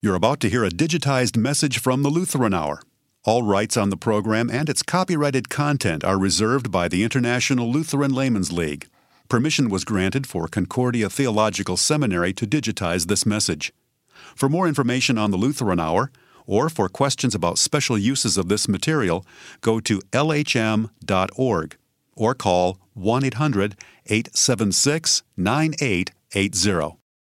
You're about to hear a digitized message from the Lutheran Hour. All rights on the program and its copyrighted content are reserved by the International Lutheran Laymen's League. Permission was granted for Concordia Theological Seminary to digitize this message. For more information on the Lutheran Hour, or for questions about special uses of this material, go to lhm.org or call 1-800-876-9880.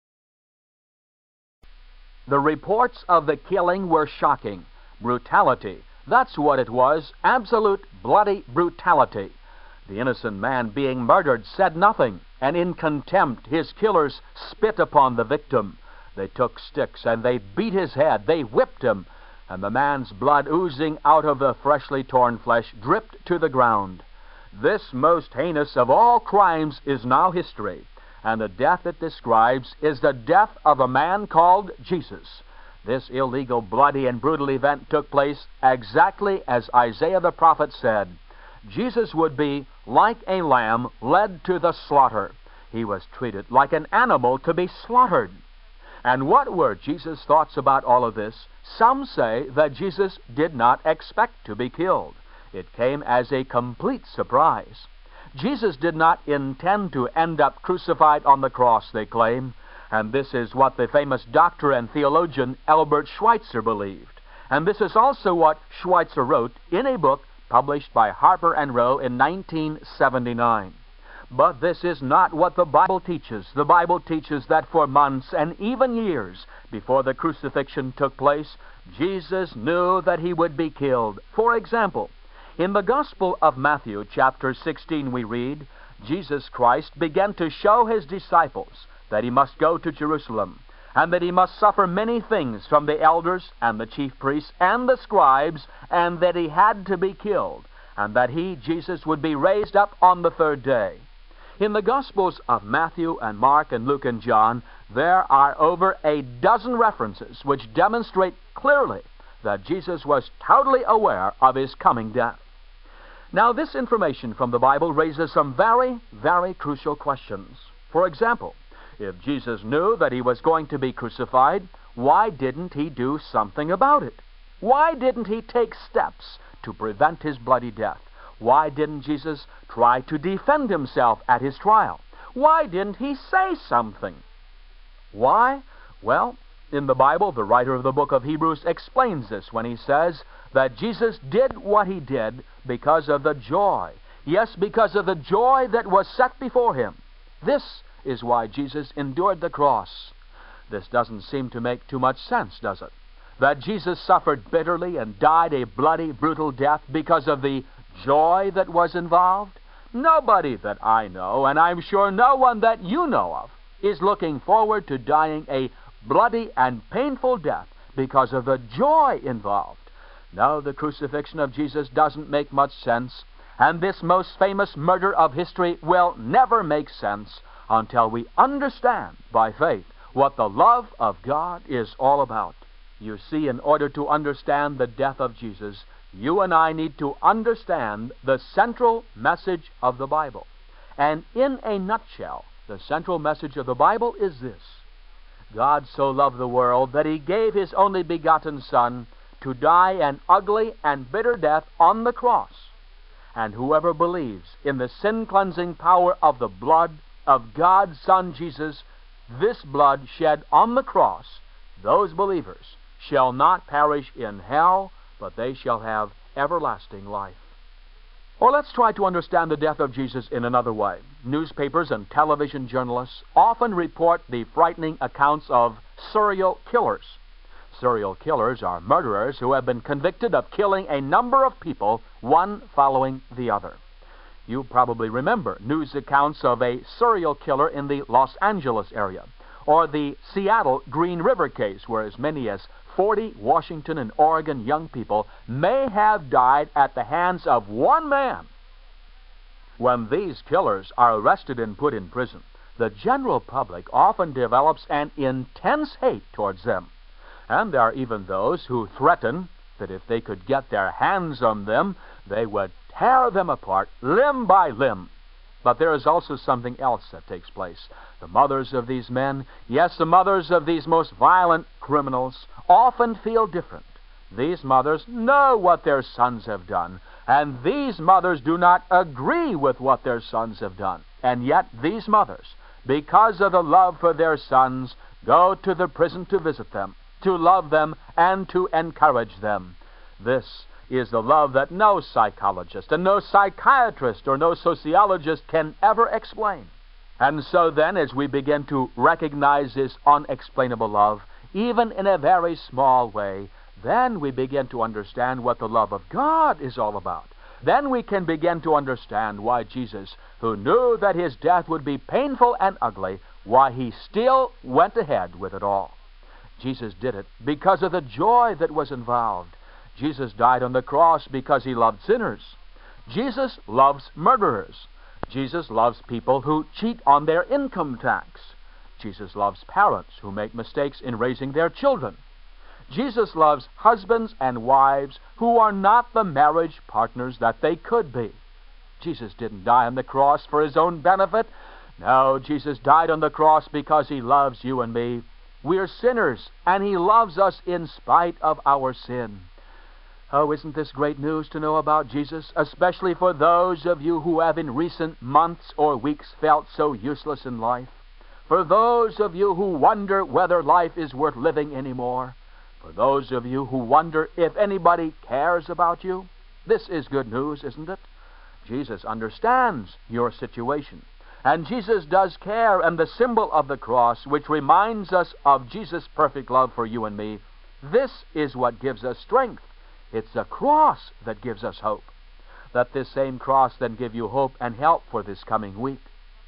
The reports of the killing were shocking. Brutality. That's what it was. Absolute bloody brutality. The innocent man being murdered said nothing, and in contempt his killers spit upon the victim. They took sticks and they beat his head. They whipped him, and the man's blood oozing out of the freshly torn flesh dripped to the ground. This most heinous of all crimes is now history. And the death it describes is the death of a man called Jesus. This illegal, bloody, and brutal event took place exactly as Isaiah the prophet said. Jesus would be like a lamb led to the slaughter. He was treated like an animal to be slaughtered. And what were Jesus' thoughts about all of this? Some say that Jesus did not expect to be killed. It came as a complete surprise. Jesus did not intend to end up crucified on the cross, they claim, and this is what the famous doctor and theologian Albert Schweitzer believed. And this is also what Schweitzer wrote in a book published by Harper and Row in 1979. But this is not what the Bible teaches. The Bible teaches that for months and even years before the crucifixion took place, Jesus knew that he would be killed. For example, in the Gospel of Matthew, chapter 16, we read, Jesus Christ began to show his disciples that he must go to Jerusalem, and that he must suffer many things from the elders and the chief priests and the scribes, and that he had to be killed, and that he, Jesus, would be raised up on the third day. In the Gospels of Matthew and Mark and Luke and John, there are over a dozen references which demonstrate clearly that Jesus was totally aware of his coming death. Now, this information from the Bible raises some very, very crucial questions. For example, if Jesus knew that he was going to be crucified, why didn't he do something about it? Why didn't he take steps to prevent his bloody death? Why didn't Jesus try to defend himself at his trial? Why didn't he say something? Why? Well, in the Bible, the writer of the book of Hebrews explains this when he says that Jesus did what he did because of the joy. Yes, because of the joy that was set before him. This is why Jesus endured the cross. This doesn't seem to make too much sense, does it? That Jesus suffered bitterly and died a bloody, brutal death because of the joy that was involved? Nobody that I know, and I'm sure no one that you know of, is looking forward to dying a bloody and painful death because of the joy involved. No, the crucifixion of Jesus doesn't make much sense, and this most famous murder of history will never make sense until we understand by faith what the love of God is all about. You see, in order to understand the death of Jesus, you and I need to understand the central message of the Bible. And in a nutshell, the central message of the Bible is this: God so loved the world that he gave his only begotten Son to die an ugly and bitter death on the cross. And whoever believes in the sin-cleansing power of the blood of God's Son Jesus, this blood shed on the cross, those believers shall not perish in hell, but they shall have everlasting life. Or let's try to understand the death of Jesus in another way. Newspapers and television journalists often report the frightening accounts of serial killers. Serial killers are murderers who have been convicted of killing a number of people, one following the other. You probably remember news accounts of a serial killer in the Los Angeles area, or the Seattle Green River case, where as many as 40 Washington and Oregon young people may have died at the hands of one man. When these killers are arrested and put in prison, the general public often develops an intense hate towards them. And there are even those who threaten that if they could get their hands on them, they would tear them apart limb by limb. But there is also something else that takes place. The mothers of these men, yes, the mothers of these most violent criminals, often feel different. These mothers know what their sons have done, and these mothers do not agree with what their sons have done. And yet these mothers, because of the love for their sons, go to the prison to visit them, to love them, and to encourage them. This is the love that no psychologist and no psychiatrist or no sociologist can ever explain. And so then, as we begin to recognize this unexplainable love, even in a very small way, then we begin to understand what the love of God is all about. Then we can begin to understand why Jesus, who knew that his death would be painful and ugly, why he still went ahead with it all. Jesus did it because of the joy that was involved. Jesus died on the cross because he loved sinners. Jesus loves murderers. Jesus loves people who cheat on their income tax. Jesus loves parents who make mistakes in raising their children. Jesus loves husbands and wives who are not the marriage partners that they could be. Jesus didn't die on the cross for his own benefit. No, Jesus died on the cross because he loves you and me. We're sinners, and he loves us in spite of our sin. Oh, isn't this great news to know about Jesus, especially for those of you who have in recent months or weeks felt so useless in life? For those of you who wonder whether life is worth living anymore? For those of you who wonder if anybody cares about you? This is good news, isn't it? Jesus understands your situation. And Jesus does care, and the symbol of the cross, which reminds us of Jesus' perfect love for you and me, this is what gives us strength. It's the cross that gives us hope. Let this same cross then give you hope and help for this coming week.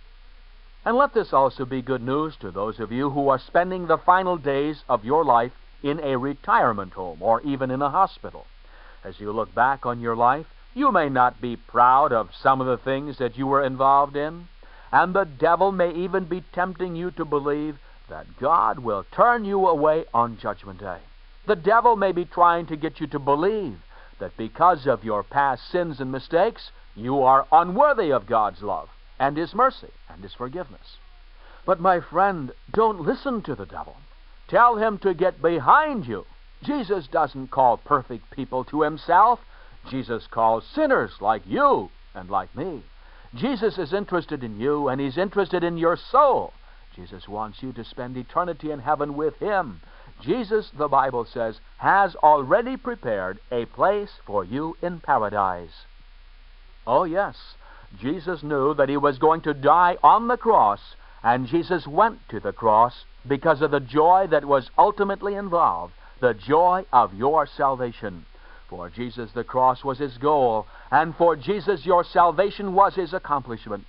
And let this also be good news to those of you who are spending the final days of your life in a retirement home or even in a hospital. As you look back on your life, you may not be proud of some of the things that you were involved in, and the devil may even be tempting you to believe that God will turn you away on Judgment Day. The devil may be trying to get you to believe that because of your past sins and mistakes, you are unworthy of God's love and his mercy and his forgiveness. But my friend, don't listen to the devil. Tell him to get behind you. Jesus doesn't call perfect people to himself. Jesus calls sinners like you and like me. Jesus is interested in you, and he's interested in your soul. Jesus wants you to spend eternity in heaven with him. Jesus, the Bible says, has already prepared a place for you in paradise. Oh yes, Jesus knew that he was going to die on the cross, and Jesus went to the cross because of the joy that was ultimately involved, the joy of your salvation. For Jesus, the cross was his goal, and for Jesus, your salvation was his accomplishment.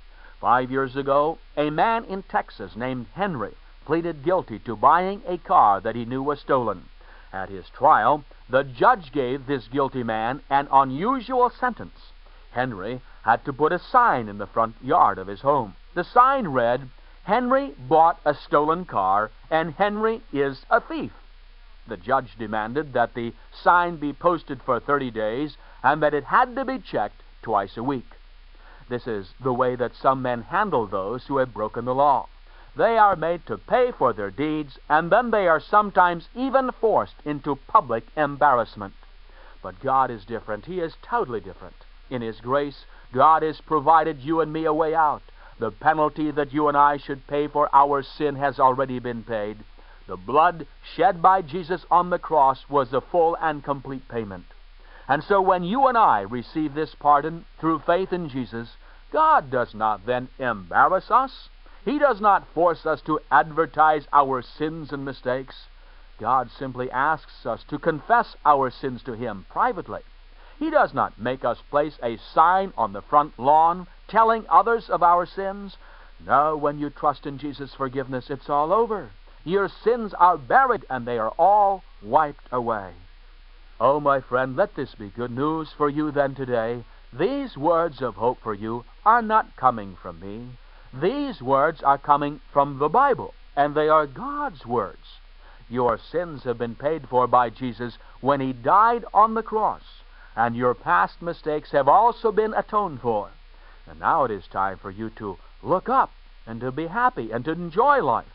5 years ago, a man in Texas named Henry pleaded guilty to buying a car that he knew was stolen. At his trial, the judge gave this guilty man an unusual sentence. Henry had to put a sign in the front yard of his home. The sign read, "Henry bought a stolen car, and Henry is a thief." The judge demanded that the sign be posted for 30 days and that it had to be checked twice a week. This is the way that some men handle those who have broken the law. They are made to pay for their deeds, and then they are sometimes even forced into public embarrassment. But God is different. He is totally different. In his grace, God has provided you and me a way out. The penalty that you and I should pay for our sin has already been paid. The blood shed by Jesus on the cross was the full and complete payment. And so when you and I receive this pardon through faith in Jesus, God does not then embarrass us. He does not force us to advertise our sins and mistakes. God simply asks us to confess our sins to him privately. He does not make us place a sign on the front lawn telling others of our sins. No, when you trust in Jesus' forgiveness, it's all over. Your sins are buried, and they are all wiped away. Oh, my friend, let this be good news for you then today. These words of hope for you are not coming from me. These words are coming from the Bible, and they are God's words. Your sins have been paid for by Jesus when he died on the cross, and your past mistakes have also been atoned for. And now it is time for you to look up and to be happy and to enjoy life.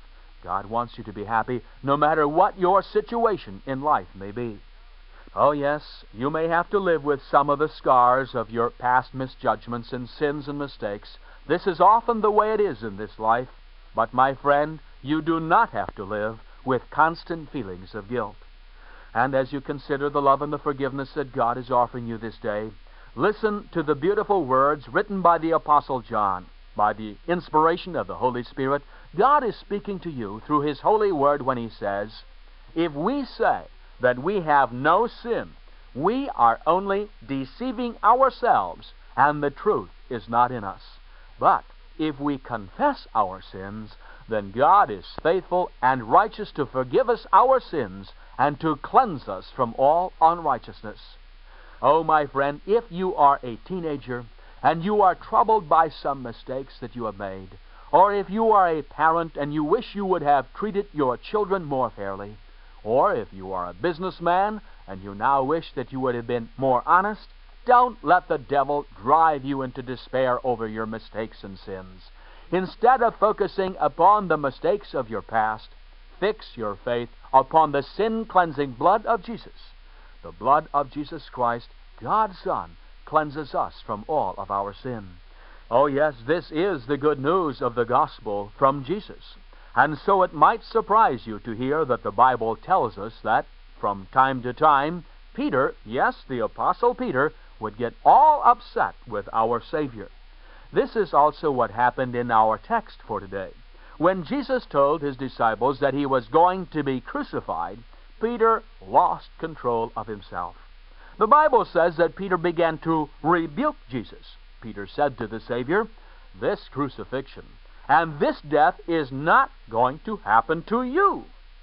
God wants you to be happy no matter what your situation in life may be. Oh yes, you may have to live with some of the scars of your past misjudgments and sins and mistakes. This is often the way it is in this life. But my friend, you do not have to live with constant feelings of guilt. And as you consider the love and the forgiveness that God is offering you this day, listen to the beautiful words written by the Apostle John. By the inspiration of the Holy Spirit, God is speaking to you through His holy word when He says, "If we say that we have no sin, we are only deceiving ourselves, and the truth is not in us. But if we confess our sins, then God is faithful and righteous to forgive us our sins and to cleanse us from all unrighteousness." Oh, my friend, if you are a teenager and you are troubled by some mistakes that you have made, or if you are a parent and you wish you would have treated your children more fairly, or if you are a businessman and you now wish that you would have been more honest, don't let the devil drive you into despair over your mistakes and sins. Instead of focusing upon the mistakes of your past, fix your faith upon the sin-cleansing blood of Jesus. The blood of Jesus Christ, God's Son, cleanses us from all of our sin. Oh yes, this is the good news of the gospel from Jesus. And so it might surprise you to hear that the Bible tells us that from time to time, Peter, yes, the Apostle Peter, would get all upset with our Savior. This is also what happened in our text for today. When Jesus told His disciples that He was going to be crucified, Peter lost control of himself. The Bible says that Peter began to rebuke Jesus. Peter said to the Savior, "This crucifixion and this death is not going to happen to you."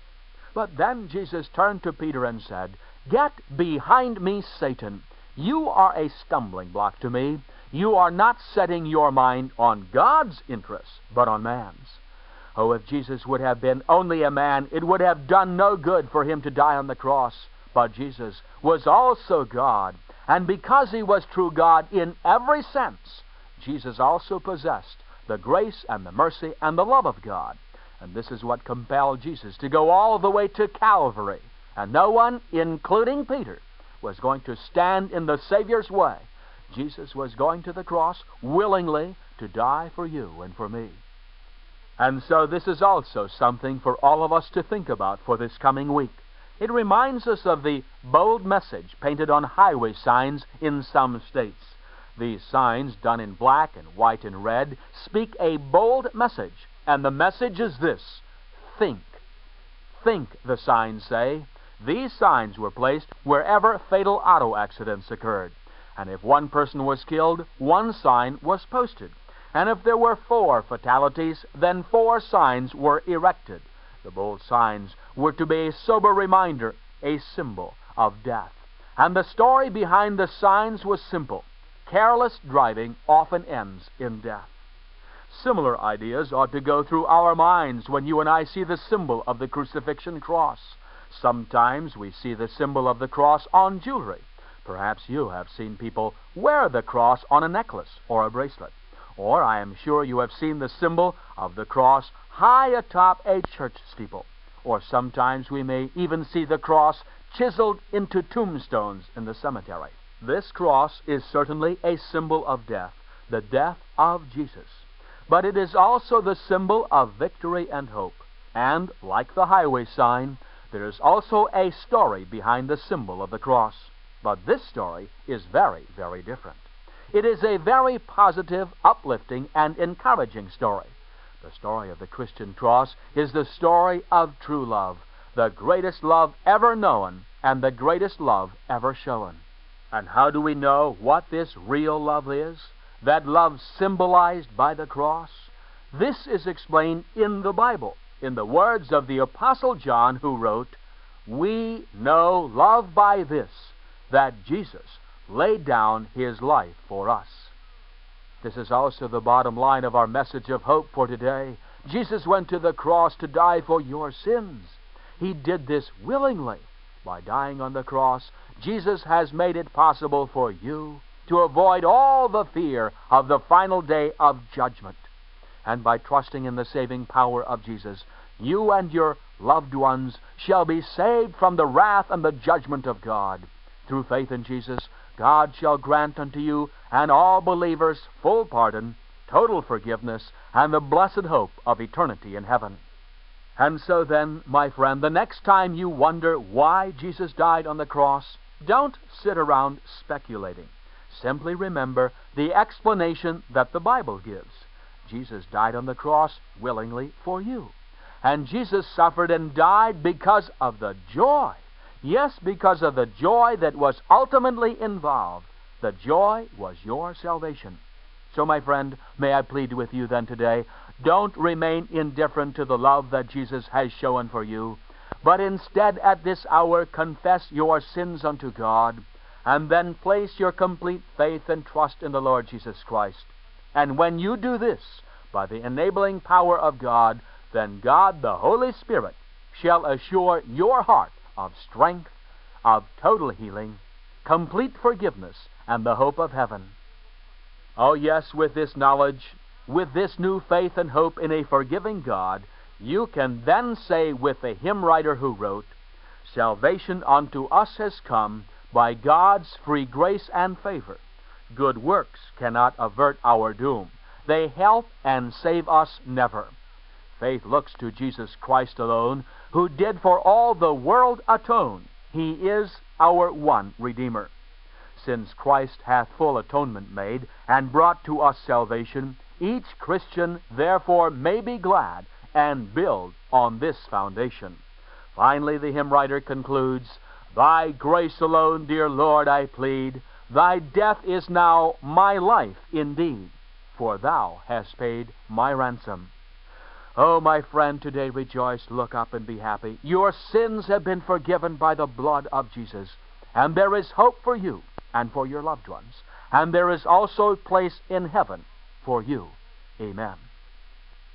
But then Jesus turned to Peter and said, "Get behind me, Satan. You are a stumbling block to me. You are not setting your mind on God's interests, but on man's." Oh, if Jesus would have been only a man, it would have done no good for Him to die on the cross. But Jesus was also God, and because He was true God in every sense, Jesus also possessed the grace and the mercy and the love of God. And this is what compelled Jesus to go all the way to Calvary. And no one, including Peter, was going to stand in the Savior's way. Jesus was going to the cross willingly to die for you and for me. And so this is also something for all of us to think about for this coming week. It reminds us of the bold message painted on highway signs in some states. These signs, done in black and white and red, speak a bold message. And the message is this: think. Think, the signs say. These signs were placed wherever fatal auto accidents occurred. And if one person was killed, one sign was posted. And if there were 4 fatalities, then 4 signs were erected. The bold signs were to be a sober reminder, a symbol of death. And the story behind the signs was simple. Careless driving often ends in death. Similar ideas ought to go through our minds when you and I see the symbol of the crucifixion cross. Sometimes we see the symbol of the cross on jewelry. Perhaps you have seen people wear the cross on a necklace or a bracelet. Or I am sure you have seen the symbol of the cross high atop a church steeple. Or sometimes we may even see the cross chiseled into tombstones in the cemetery. This cross is certainly a symbol of death, the death of Jesus. But it is also the symbol of victory and hope. And, like the highway sign, there is also a story behind the symbol of the cross. But this story is very, very different. It is a very positive, uplifting, and encouraging story. The story of the Christian cross is the story of true love, the greatest love ever known and the greatest love ever shown. And how do we know what this real love is? That love symbolized by the cross? This is explained in the Bible, in the words of the Apostle John, who wrote, "We know love by this, that Jesus laid down His life for us." This is also the bottom line of our message of hope for today. Jesus went to the cross to die for your sins. He did this willingly. By dying on the cross, Jesus has made it possible for you to avoid all the fear of the final day of judgment. And by trusting in the saving power of Jesus, you and your loved ones shall be saved from the wrath and the judgment of God. Through faith in Jesus, God shall grant unto you and all believers full pardon, total forgiveness, and the blessed hope of eternity in heaven. And so then, my friend, the next time you wonder why Jesus died on the cross, don't sit around speculating. Simply remember the explanation that the Bible gives. Jesus died on the cross willingly for you. And Jesus suffered and died because of the joy. Yes, because of the joy that was ultimately involved. The joy was your salvation. So, my friend, may I plead with you then today, don't remain indifferent to the love that Jesus has shown for you, but instead at this hour confess your sins unto God, and then place your complete faith and trust in the Lord Jesus Christ. And when you do this, by the enabling power of God, then God, the Holy Spirit, shall assure your heart of strength, of total healing, complete forgiveness, and the hope of heaven. Oh yes, with this knowledge, with this new faith and hope in a forgiving God, you can then say with the hymn writer who wrote, "Salvation unto us has come by God's free grace and favor. Good works cannot avert our doom. They help and save us never. Faith looks to Jesus Christ alone, who did for all the world atone. He is our one Redeemer. Since Christ hath full atonement made, and brought to us salvation, each Christian therefore may be glad, and build on this foundation." Finally, the hymn writer concludes, "Thy grace alone, dear Lord, I plead. Thy death is now my life indeed, for thou hast paid my ransom." Oh, my friend, today rejoice, look up, and be happy. Your sins have been forgiven by the blood of Jesus, and there is hope for you and for your loved ones, and there is also a place in heaven for you. Amen.